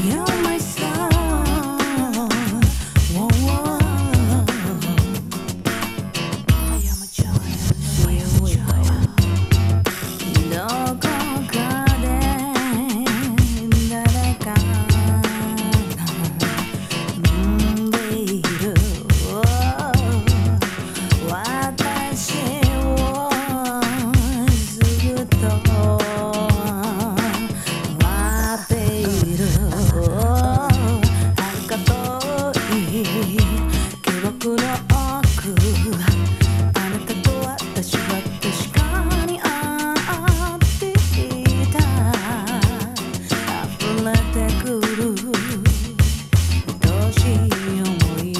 You're my song. Whoa, whoa. I am a giant. I am a giant. どこかで誰かが産んでいる私をずっと待っている赤とい記憶の奥あなたと私は確かに会っていた溢れてくる愛しい思い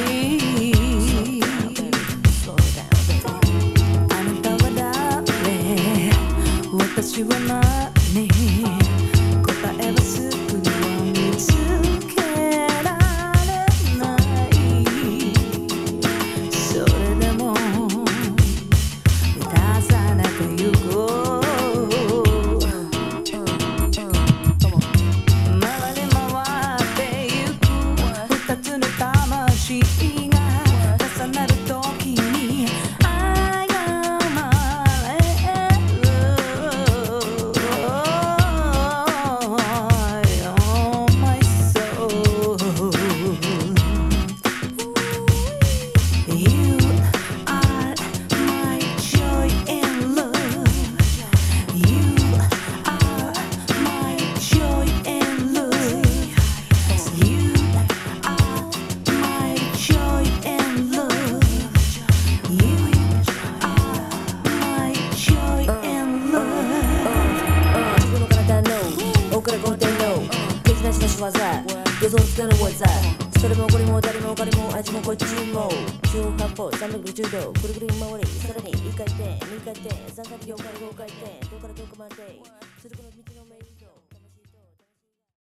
あなたは誰私は何答えはすぐには見つけられないそれでも満たされてゆこう回り回ってゆく二つの魂が重なる時に愛が生まれる Oh my soul You are my joy and love You are my joy and love You are my joy and love You are my joy and love 自分の体の奥から根底の手品しの仕業予想つかぬ技それもこれも誰も彼も味もこっちも18歩360度くるくる回りさらに1回転2回転3回転4回5回転どこからどこまで